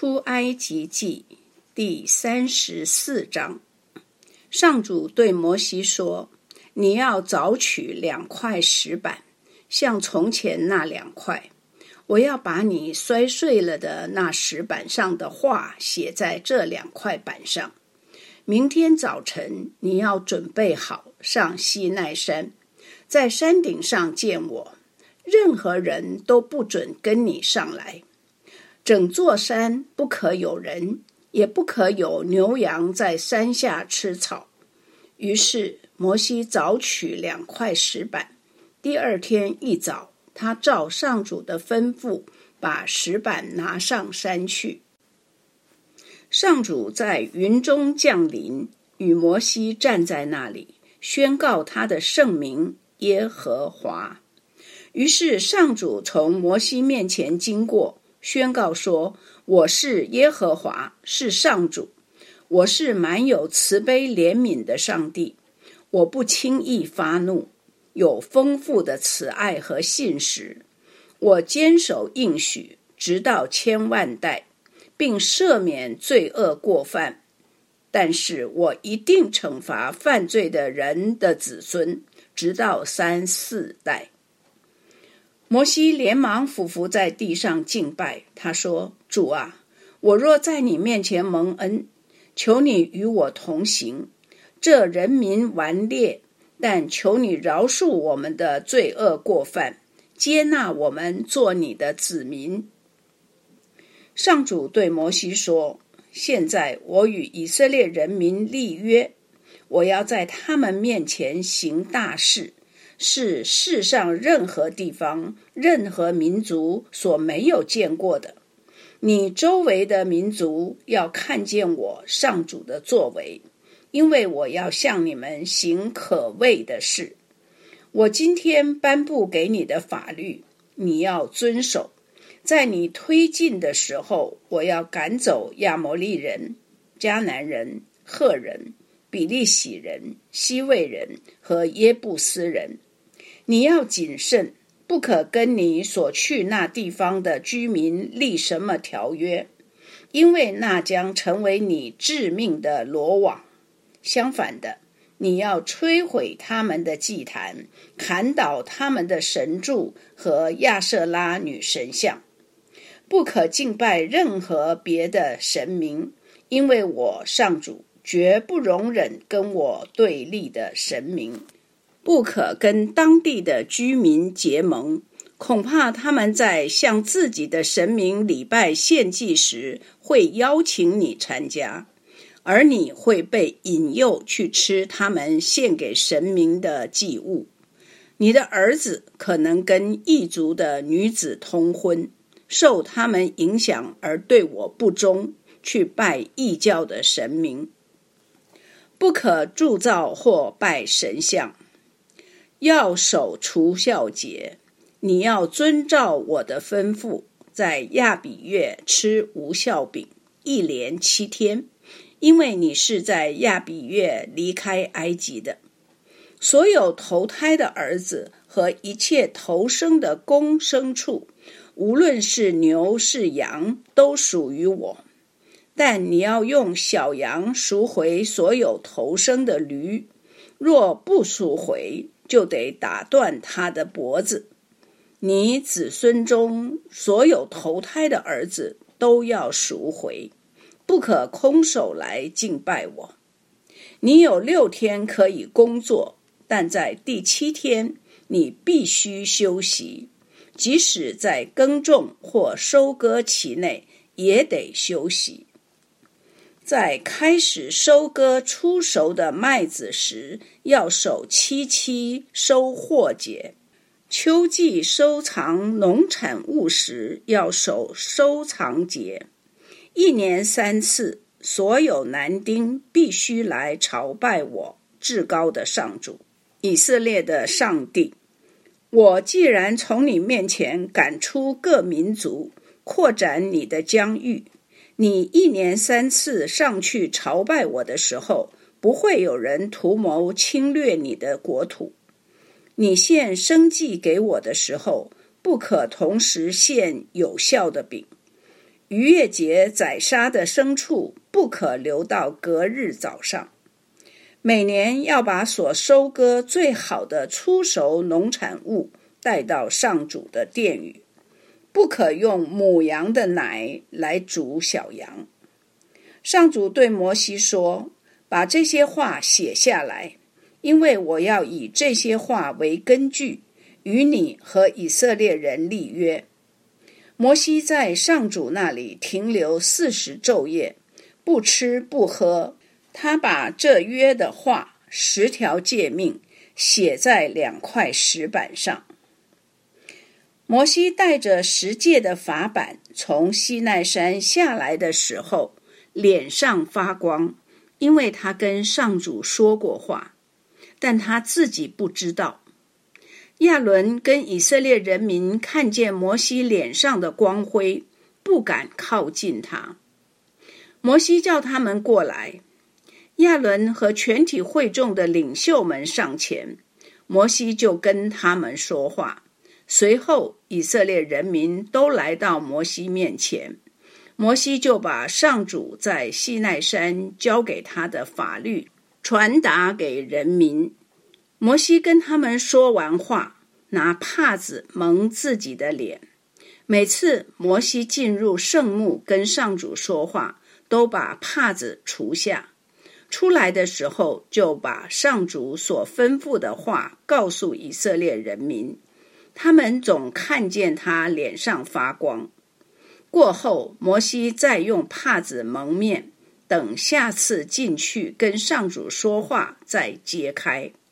出埃及记第34章。上主对摩西说，你要凿取2块石板，像从前那2块。我要把你摔碎了的那石板上的话写在这2块板上。明天早晨你要准备好上西奈山，在山顶上见我，任何人都不准跟你上来。整座山不可有人，也不可有牛羊在山下吃草。于是摩西凿取2块石板，第2天一早，他照上主的吩咐，把石板拿上山去。上主在云中降临，与摩西站在那里，宣告他的圣名耶和华。于是上主从摩西面前经过，宣告说，我是耶和华，是上主，我是满有慈悲怜悯的上帝，我不轻易发怒，有丰富的慈爱和信实，我坚守应许，直到千万代，并赦免罪恶过犯，但是我一定惩罚犯罪的人的子孙，直到3、4代。摩西连忙俯伏在地上敬拜，他说，主啊，我若在你面前蒙恩，求你与我同行。这人民顽劣，但求你饶恕我们的罪恶过犯，接纳我们做你的子民。上主对摩西说，现在我与以色列人民立约，我要在他们面前行大事，是世上任何地方、任何民族所没有见过的。你周围的民族要看见我上主的作为，因为我要向你们行可畏的事。我今天颁布给你的法律，你要遵守。在你推进的时候，我要赶走亚摩利人、迦南人、赫人、比利洗人、西魏人和耶布斯人。你要谨慎，不可跟你所去那地方的居民立什么条约，因为那将成为你致命的罗网。相反的，你要摧毁他们的祭坛，砍倒他们的神柱和亚舍拉女神像。不可敬拜任何别的神明，因为我上主绝不容忍跟我对立的神明。不可跟当地的居民结盟，恐怕他们在向自己的神明礼拜献祭时会邀请你参加，而你会被引诱去吃他们献给神明的祭物。你的儿子可能跟异族的女子通婚，受他们影响而对我不忠，去拜异教的神明。不可铸造或拜神像。要守除酵节，你要遵照我的吩咐，在亚比月吃无酵饼，1连7天，因为你是在亚比月离开埃及的。所有头胎的儿子和一切头生的公牲畜，无论是牛是羊，都属于我。但你要用小羊赎回所有头生的驴，若不赎回，就得打断他的脖子。你子孙中所有头胎的儿子都要赎回，不可空手来敬拜我。你有6天可以工作，但在第7天你必须休息，即使在耕种或收割期内也得休息。在开始收割初熟的麦子时，要守7收获节；秋季收藏农产物时，要守收藏节。1年3次，所有男丁必须来朝拜我至高的上主，以色列的上帝。我既然从你面前赶出各民族，扩展你的疆域，你1年3次上去朝拜我的时候，不会有人图谋侵略你的国土。你献生祭给我的时候，不可同时献有效的饼。 逾越节宰杀的牲畜不可留到隔日早上。每年要把所收割最好的初熟农产物带到上主的殿宇，不可用母羊的奶来煮小羊。上主对摩西说，把这些话写下来，因为我要以这些话为根据，与你和以色列人立约。摩西在上主那里停留40昼夜，不吃不喝。他把这约的话10条诫命写在2块石板上。摩西带着10诫的法版从西奈山下来的时候，脸上发光，因为他跟上主说过话，但他自己不知道。亚伦跟以色列人民看见摩西脸上的光辉，不敢靠近他。摩西叫他们过来，亚伦和全体会众的领袖们上前，摩西就跟他们说话。随后以色列人民都来到摩西面前，摩西就把上主在西奈山交给他的法律传达给人民。摩西跟他们说完话，拿帕子蒙自己的脸。每次摩西进入圣幕跟上主说话，都把帕子除下。出来的时候，就把上主所吩咐的话告诉以色列人民。他们总看见他脸上发光。过后，摩西再用帕子蒙面，等下次进去跟上主说话再揭开。